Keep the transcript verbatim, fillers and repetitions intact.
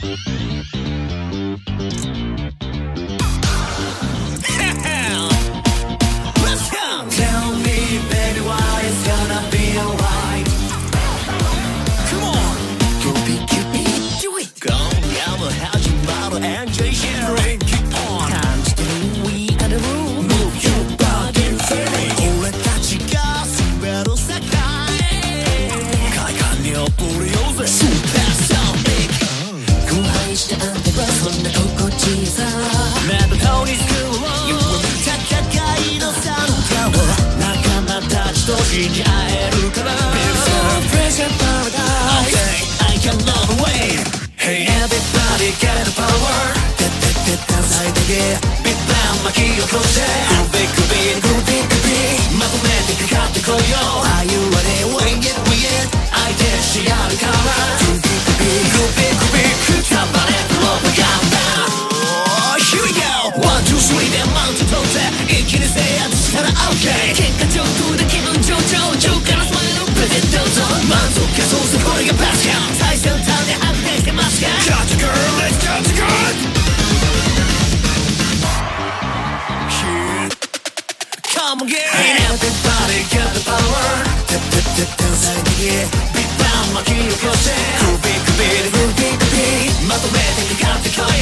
信じ合えるから Pressure paradise I cannot wait Hey everybody get the power てってってダサいだけ Big Bang 巻き起こしてグビグビグビグビまとめてかかってこいよ Are you ready? Wing it, wing it 相手し合うからグビグビグビグビくたばれプロパガンダ Oh here we go One, two, three でマウント取って一気に制圧したら OK 結果上空で気分上々上からスマイルプレゼントぞ満足かそうすこれがバスや最先端で安定してますか Got the girl, let's get the gun Come on, get it Everybody get the power てってって天才的 Big Bang 巻き起こしてグビグビグビグビまとめてかかってこい